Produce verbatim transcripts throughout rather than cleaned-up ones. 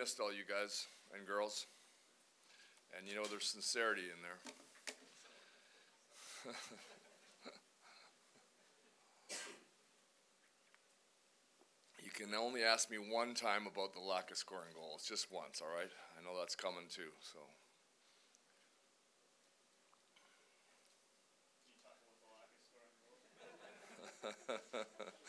Missed all you guys and girls, and you know there's sincerity in there. You can only ask me one time about the lack of scoring goals, just once, all right? I know that's coming too, so. You talk about the lack of scoring goals?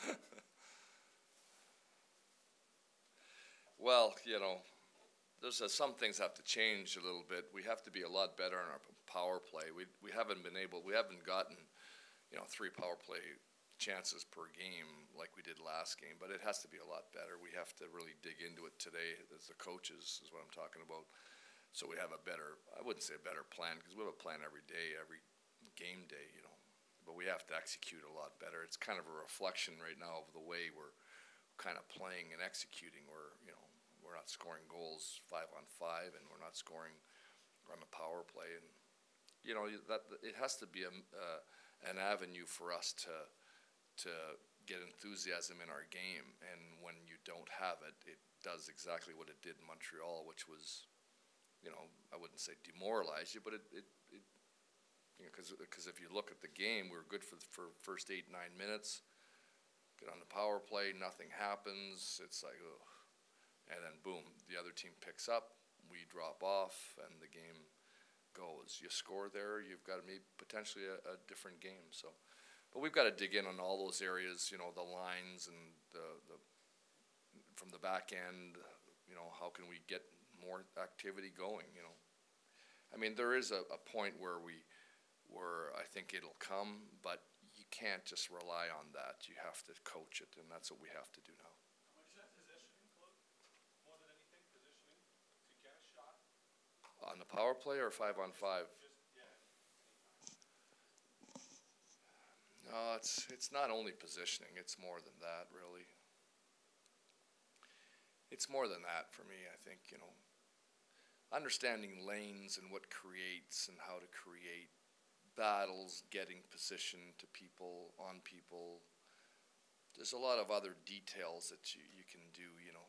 Well, you know, there's a, some things have to change a little bit. We have to be a lot better in our power play. We we haven't been able, we haven't gotten, you know, three power play chances per game like we did last game, but it has to be a lot better. We have to really dig into it today as the coaches is what I'm talking about. So we have a better, I wouldn't say a better plan, because we have a plan every day, every game day, you know, but we have to execute a lot better. It's kind of a reflection right now of the way we're kind of playing and executing. We're, you know, we're not scoring goals five on five, and we're not scoring on the power play, and you know that it has to be a, uh, an avenue for us to to get enthusiasm in our game. And when you don't have it, it does exactly what it did in Montreal, which was, you know, I wouldn't say demoralize you, but it, it, it you know, because because if you look at the game, we were good for the for first eight nine minutes. Get on the power play, nothing happens. It's like, ugh. And then boom, the other team picks up, we drop off, and the game goes. You score there, you've got maybe potentially a, a different game. So, but we've got to dig in on all those areas, you know, the lines and the, the from the back end, you know, how can we get more activity going, you know. I mean, there is a, a point where we, where I think it'll come, but you can't just rely on that. You have to coach it, and that's what we have to do now. How much is that positioning, Claude? More than anything, positioning to get a shot? On the power play or five on five? Just, yeah, anytime. No, it's it's not only positioning. It's more than that, really. It's more than that for me. I think, you know, understanding lanes and what creates and how to create battles, getting position to people, on people. There's a lot of other details that you, you can do, you know.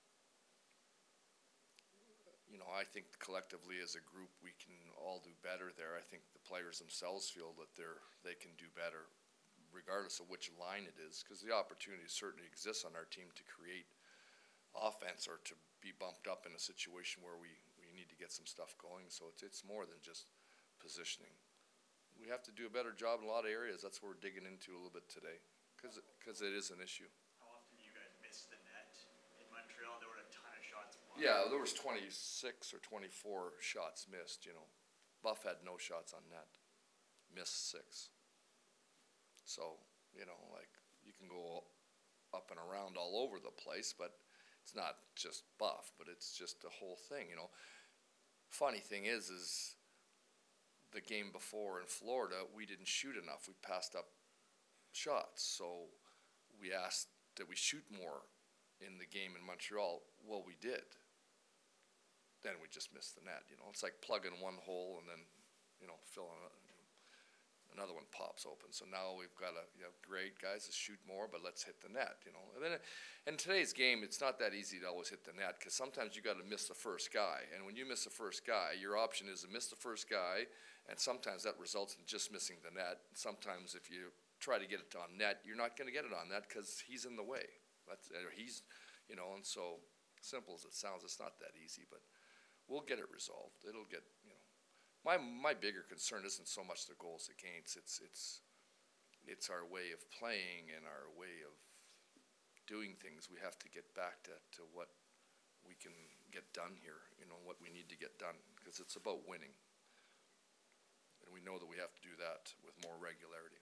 You know, I think collectively as a group we can all do better there. I think the players themselves feel that they're they can do better regardless of which line it is, because the opportunity certainly exists on our team to create offense or to be bumped up in a situation where we, we need to get some stuff going. So it's, it's more than just positioning. We have to do a better job in a lot of areas. That's what we're digging into a little bit today, because because it is an issue. How often do you guys miss the net in Montreal? There were a ton of shots blocked. Yeah, there was twenty-six or twenty-four shots missed, you know. Buff had no shots on net, missed six. So, you know, like, you can go up and around all over the place, but it's not just Buff, but it's just the whole thing, you know. Funny thing is, is the game before in Florida, we didn't shoot enough. We passed up shots, so we asked that we shoot more in the game in Montreal. Well, we did. Then we just missed the net, you know. It's like plugging one hole and then, you know, filling it. Another one pops open. So now we've got to, you know, great guys, to shoot more, but let's hit the net, you know. And then in today's game, it's not that easy to always hit the net, because sometimes you got to miss the first guy. And when you miss the first guy, your option is to miss the first guy, and sometimes that results in just missing the net. Sometimes if you try to get it on net, you're not going to get it on net because he's in the way. That's, or he's, you know, and so simple as it sounds, it's not that easy, but we'll get it resolved. It'll get, you know. My my bigger concern isn't so much the goals against. It's it's it's our way of playing and our way of doing things. We have to get back to, to what we can get done here. You know, what we need to get done, because it's about winning, and we know that we have to do that with more regularity.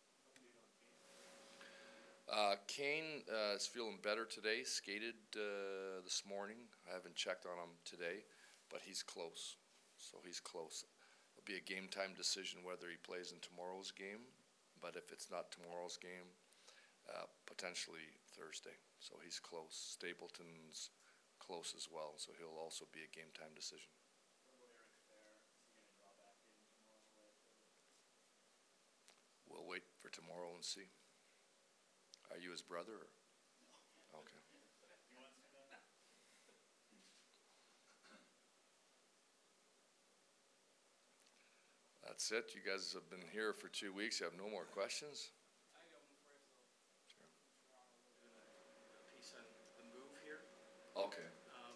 Uh, Kane uh, is feeling better today. Skated uh, this morning. I haven't checked on him today, but he's close. So he's close. It'll be a game time decision whether he plays in tomorrow's game, but if it's not tomorrow's game, uh, potentially Thursday. So he's close. Stapleton's close as well, so he'll also be a game time decision. What about Eric Fair? Is he going to draw back in tomorrow? We'll wait for tomorrow and see. Are you his brother? Or? Okay. He wants to know. That's it. You guys have been here for two weeks. You have no more questions? I got one for you, so. From Toronto, we're doing a, a piece on the move here. Okay. Um,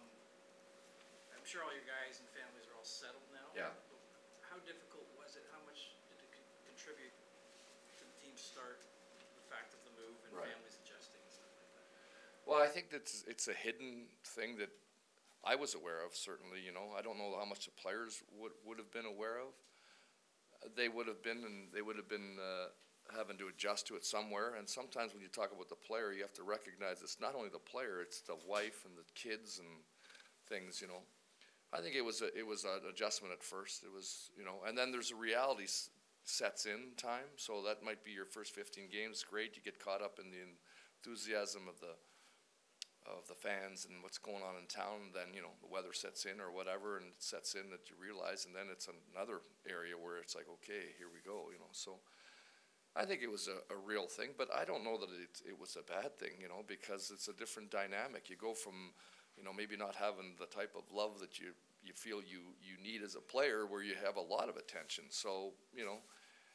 I'm sure all your guys and families are all settled now. Yeah. But how difficult was it? How much did it con- contribute to the team's start, the fact of the move and Right. families adjusting and stuff like that? Well, I think that's, it's a hidden thing that I was aware of, certainly, you know. I don't know how much the players would, would have been aware of. Uh, They would have been, and they would have been uh, having to adjust to it somewhere. And sometimes when you talk about the player, you have to recognize it's not only the player, it's the wife and the kids and things, you know. I think it was a, it was an adjustment at first. It was, you know, and then there's a reality s- sets in time. So that might be your first fifteen games. Great, you get caught up in the enthusiasm of the of the fans and what's going on in town. And then, you know, the weather sets in or whatever, and it sets in that you realize, and then it's another area where it's like, okay, here we go, you know. So I think it was a, a real thing, but I don't know that it, it was a bad thing, you know, because it's a different dynamic. You go from, you know, maybe not having the type of love that you, you feel you, you need as a player, where you have a lot of attention. So, you know,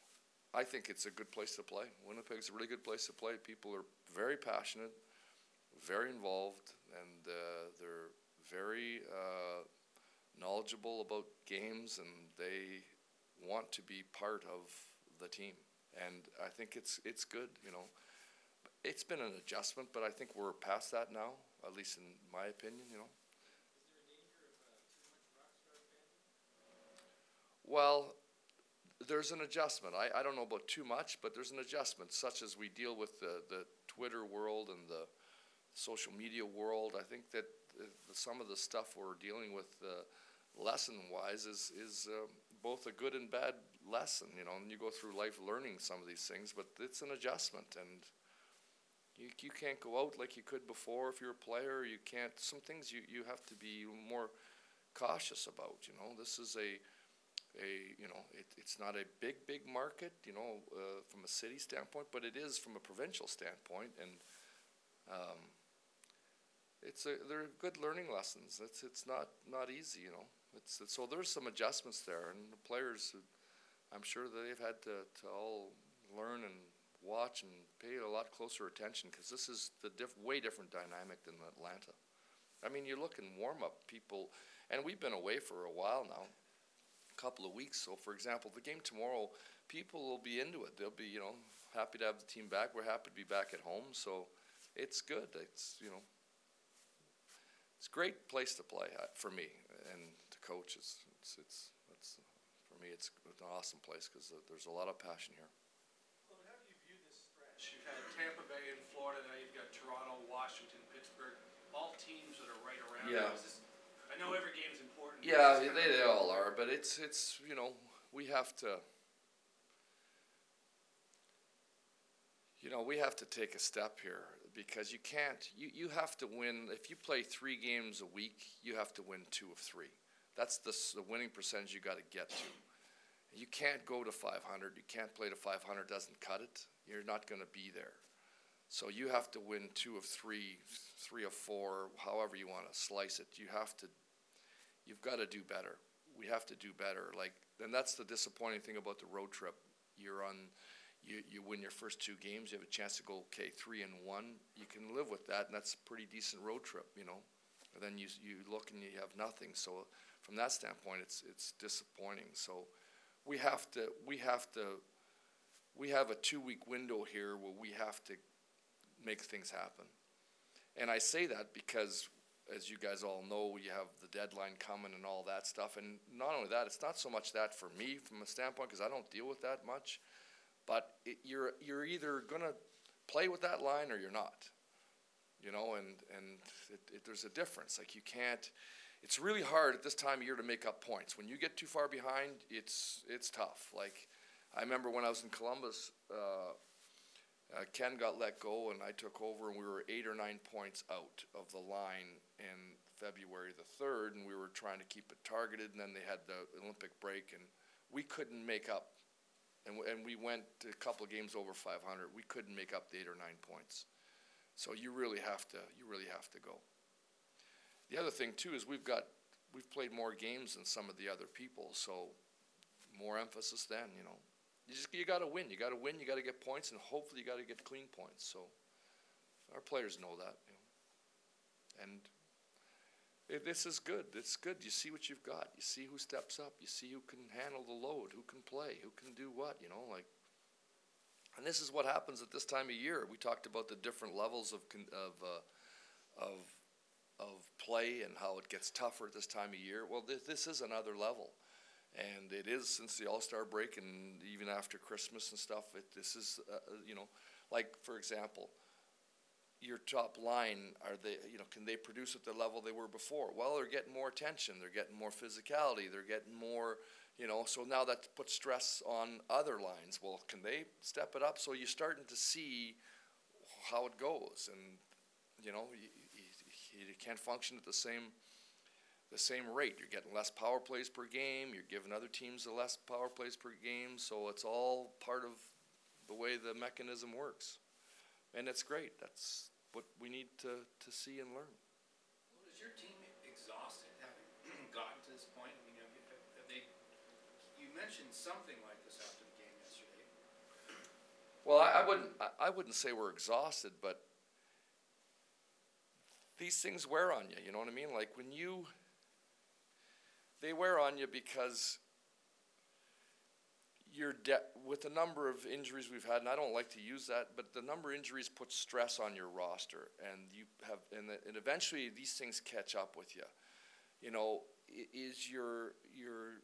I think it's a good place to play. Winnipeg's a really good place to play. People are very passionate, very involved, and uh, they're very uh, knowledgeable about games, and they want to be part of the team. And I think it's it's good, you know. It's been an adjustment, but I think we're past that now, at least in my opinion, you know. Is there a danger of uh, too much rock star fandom? Well, there's an adjustment. I, I don't know about too much, but there's an adjustment, such as we deal with the, the Twitter world and the social media world. I think that uh, the, some of the stuff we're dealing with uh, lesson-wise is, is uh, both a good and bad lesson, you know, and you go through life learning some of these things, but it's an adjustment, and you, you can't go out like you could before if you're a player. You can't, some things you, you have to be more cautious about, you know. This is a, a you know, it, it's not a big, big market, you know, uh, from a city standpoint, but it is from a provincial standpoint, and um, it's a, they're good learning lessons. It's it's not not easy, you know. It's, it's so there's some adjustments there, and the players, I'm sure that they've had to, to all learn and watch and pay a lot closer attention, because this is the diff, way different dynamic than Atlanta. I mean, you look in warm up people, and we've been away for a while now, a couple of weeks. So, for example, the game tomorrow, people will be into it. They'll be, you know, happy to have the team back. We're happy to be back at home. So, it's good. It's, you know, it's a great place to play uh, for me and to coach. It's, it's, it's, it's for me, it's an awesome place, because uh, there's a lot of passion here. Claude, how do you view this stretch? You've had Tampa Bay in Florida, now you've got Toronto, Washington, Pittsburgh, all teams that are right around. Yeah. Is this, I know every game's important. but Yeah, it's they, kind they of- all are, but it's, it's, you know, we have to, you know, we have to take a step here, because you can't, you, you have to win, if you play three games a week, you have to win two of three. That's the, s- the winning percentage you gotta get to. You can't go to five hundred, you can't play to five hundred, doesn't cut it, you're not gonna be there. So you have to win two of three, three of four, however you wanna slice it, you have to, you've gotta do better. We have to do better, like, and that's the disappointing thing about the road trip. You're on, you, you win your first two games, you have a chance to go, okay, three and one, you can live with that, and that's a pretty decent road trip, you know. And then you, you look and you have nothing, so from that standpoint, it's, it's disappointing. So we have to, we have to, we have a two-week window here where we have to make things happen. And I say that because, as you guys all know, you have the deadline coming and all that stuff. And not only that, it's not so much that for me from a standpoint, because I don't deal with that much. But it, you're you're either gonna play with that line or you're not, you know. And and it, it, there's a difference. Like, you can't. It's really hard at this time of year to make up points. When you get too far behind, it's it's tough. Like, I remember when I was in Columbus, uh, uh, Ken got let go and I took over, and we were eight or nine points out of the line in February the third, and we were trying to keep it targeted. And then they had the Olympic break, and we couldn't make up. And, w- and we went a couple of games over five hundred. We couldn't make up the eight or nine points. So you really have to, you really have to go. The other thing too is we've got, we've played more games than some of the other people. So more emphasis then, you know. You just, you gotta win, you gotta win, you gotta get points, and hopefully you gotta get clean points, so our players know that, you know. And it, this is good, it's good, you see what you've got, you see who steps up, you see who can handle the load, who can play, who can do what, you know, like. And this is what happens at this time of year. We talked about the different levels of con of, uh, of of play and how it gets tougher at this time of year. Well, th this is another level, and it is since the All-Star break and even after Christmas and stuff. It, this is, uh, you know, like for example, your top line, are they, you know, can they produce at the level they were before? Well, they're getting more attention, they're getting more physicality, they're getting more, you know, so now that puts stress on other lines. Well, can they step it up? So you're starting to see how it goes, and you know, you, you, you can't function at the same the same rate. You're getting less power plays per game. You're giving other teams the less power plays per game. So it's all part of the way the mechanism works, and it's great. That's what we need to to see and learn. Well, is your team exhausted, having gotten to this point? I mean, have, you, have they? You mentioned something like this after the game yesterday. Well, I, I wouldn't. I, I wouldn't say we're exhausted, but these things wear on you. You know what I mean? Like when you, they wear on you because you're de with the number of injuries we've had, and I don't like to use that, but the number of injuries puts stress on your roster, and you have, and, the, and eventually these things catch up with you. You know, is your your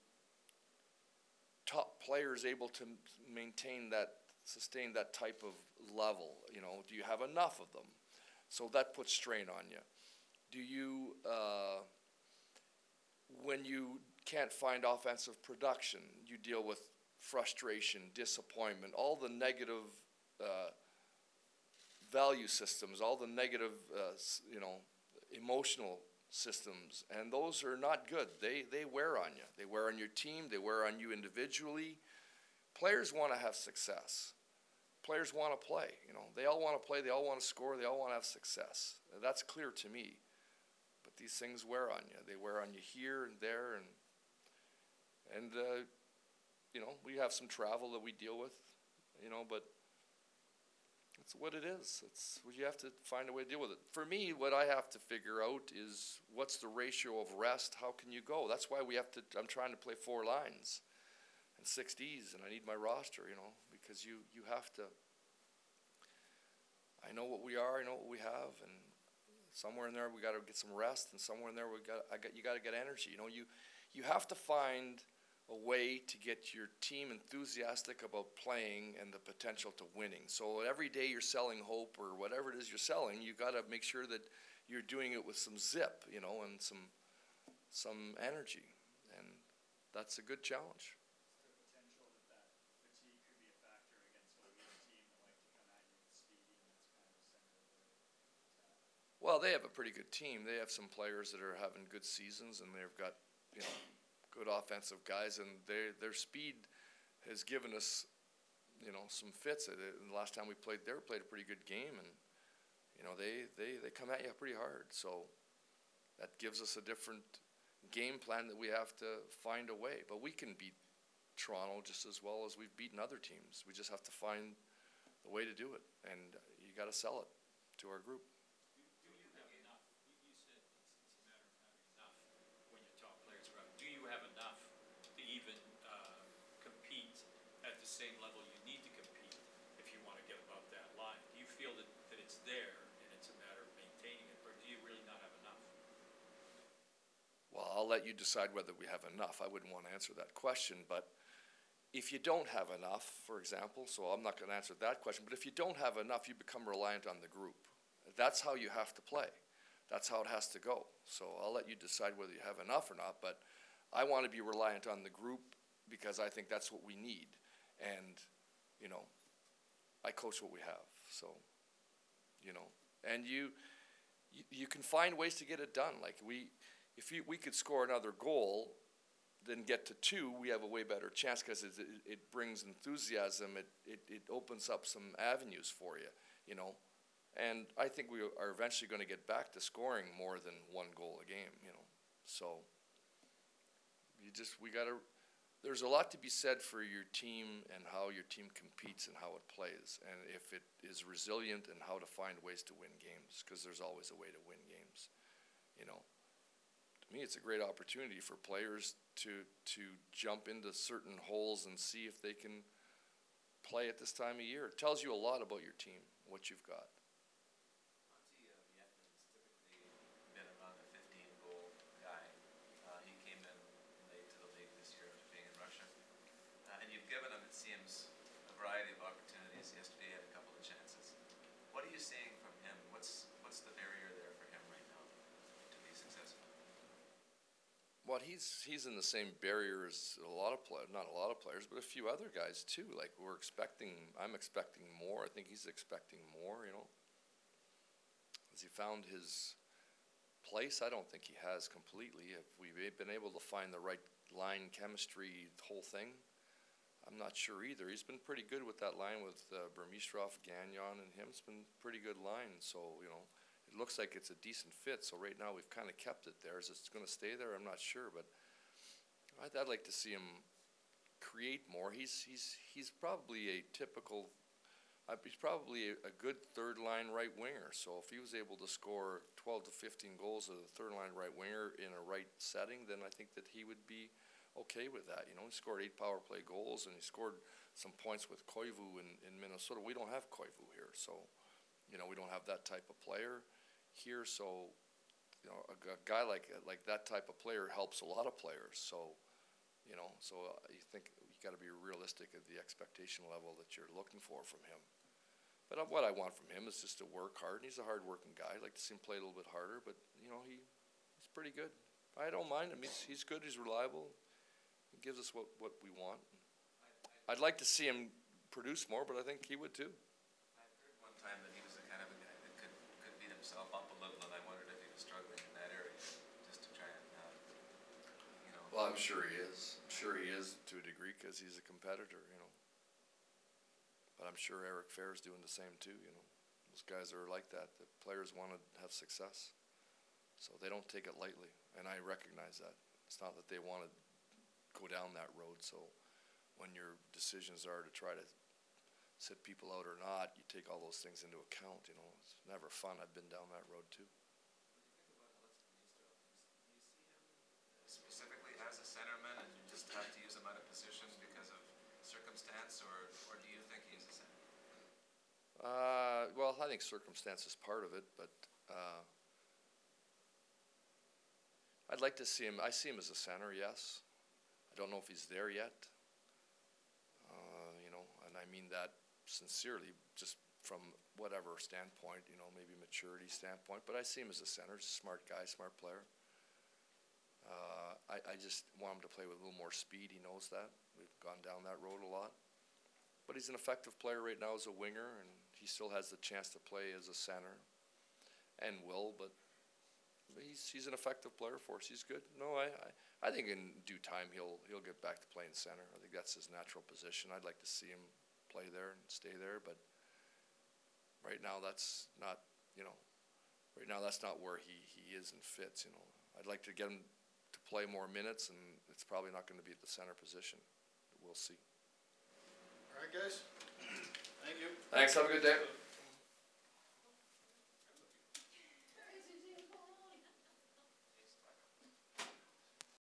top players able to maintain that, sustain that type of level? You know, do you have enough of them? So that puts strain on you. Do you, uh, when you can't find offensive production, you deal with frustration, disappointment, all the negative uh, value systems, all the negative, uh, you know, emotional systems, and those are not good. They they wear on you. They wear on your team. They wear on you individually. Players want to have success. Players want to play. You know, they all want to play. They all want to score. They all want to have success. That's clear to me. But these things wear on you. They wear on you here and there, and and uh, you know, we have some travel that we deal with. You know, but it's what it is. It's you have to find a way to deal with it. For me, what I have to figure out is what's the ratio of rest. How can you go? That's why we have to. I'm trying to play four lines and six Ds, and I need my roster. You know, because you you have to. I know what we are. I know what we have, and somewhere in there we got to get some rest, and somewhere in there we got. I got you got to get energy. You know, you you have to find a way to get your team enthusiastic about playing and the potential to winning. So every day you're selling hope or whatever it is you're selling, you got to make sure that you're doing it with some zip, you know, and some some energy, and that's a good challenge. Is there potential that that fatigue could be a factor against a weak team that like to come at you with speed, and that's kind of the center of their attack? Well, they have a pretty good team. They have some players that are having good seasons, and they've got, you know, good offensive guys, and their their speed has given us, you know, some fits. The last time we played there, played a pretty good game, and you know they they they come at you pretty hard. So that gives us a different game plan that we have to find a way. But we can beat Toronto just as well as we've beaten other teams. We just have to find the way to do it, and you got to sell it to our group. Do you have enough? You you said it's, it's a matter of having enough when your top players are out. Do you have enough to even uh, compete at the same level you need to compete if you want to get above that line? Do you feel that, that it's there and it's a matter of maintaining it, or do you really not have enough? Well, I'll let you decide whether we have enough. I wouldn't want to answer that question, but if you don't have enough, for example, so I'm not going to answer that question, but if you don't have enough, you become reliant on the group. That's how you have to play. That's how it has to go. So I'll let you decide whether you have enough or not, but I want to be reliant on the group because I think that's what we need. And, you know, I coach what we have, so, you know, and you, you, you can find ways to get it done. Like we, if you, we could score another goal, then get to two, we have a way better chance because it, it, it brings enthusiasm. It, it, it opens up some avenues for you, you know. And I think we are eventually going to get back to scoring more than one goal a game, you know. So you just, we got to, there's a lot to be said for your team and how your team competes and how it plays, and if it is resilient and how to find ways to win games, because there's always a way to win games. You know, to me, it's a great opportunity for players to to jump into certain holes and see if they can play at this time of year. It tells you a lot about your team, what you've got. Monty uh, Vietnam's typically been around a fifteen goal guy. Uh, he came in late to the league this year after being in Russia. Uh, and you've given him, it seems, a variety of opportunities. Yesterday he had a couple of chances. What are you seeing from him? What's what's the barrier there for him right now to be successful? Well, he's he's in the same barrier as a lot of players, not a lot of players, but a few other guys too. Like we're expecting, I'm expecting more. I think he's expecting more. You know, has he found his place? I don't think he has completely. Have we been able to find the right line chemistry, the whole thing? I'm not sure either. He's been pretty good with that line with uh, Burmistrov, Gagnon, and him. It's been a pretty good line. So you know. It looks like it's a decent fit, so right now we've kind of kept it there. Is it going to stay there? I'm not sure, but I'd, I'd like to see him create more. He's he's he's probably a typical. Uh, he's probably a, a good third line right winger. So if he was able to score twelve to fifteen goals as a third line right winger in a right setting, then I think that he would be okay with that. You know, he scored eight power play goals and he scored some points with Koivu in, in Minnesota. We don't have Koivu here, so you know we don't have that type of player here, so you know a, a guy like like that type of player helps a lot of players. So you know, so uh, you think you got to be realistic at the expectation level that you're looking for from him. But uh, what I want from him is just to work hard. And he's a hard-working guy. I'd like to see him play a little bit harder, but you know he he's pretty good. I don't mind him. He's he's good. He's reliable. He gives us what what we want. I'd like to see him produce more, but I think he would too. I've heard one time that he was the kind of a guy that could, could beat himself up a little, and I wondered if he was struggling in that area, just to try and, uh, you know. Well, I'm sure he is. I'm sure he is to a degree because he's a competitor, you know. But I'm sure Eric Fair's doing the same too, you know. Those guys are like that. The players want to have success, so they don't take it lightly, and I recognize that. It's not that they want to go down that road, so when your decisions are to try to sit people out or not, you take all those things into account, you know. It's never fun. I've been down that road too. When you think about Alex Burmistrov, do you see him specifically as a centerman and you just have to use him out of position because of circumstance, or, or do you think he's a center? Uh, well, I think circumstance is part of it, but uh, I'd like to see him. I see him as a center, yes. I don't know if he's there yet. Uh, you know, and I mean that sincerely, just from whatever standpoint, you know, maybe maturity standpoint. But I see him as a center, just a smart guy, smart player. Uh, I, I just want him to play with a little more speed. He knows that. We've gone down that road a lot. But he's an effective player right now as a winger, and he still has the chance to play as a center, and will. But he's he's an effective player for us. He's good. No, I, I I think in due time he'll he'll get back to playing center. I think that's his natural position. I'd like to see him play there and stay there, but right now that's not you know right now that's not where he, he is and fits. You know, I'd like to get him to play more minutes, and it's probably not going to be at the center position. We'll see. All right, guys. Thank you. Thanks. Have a good day.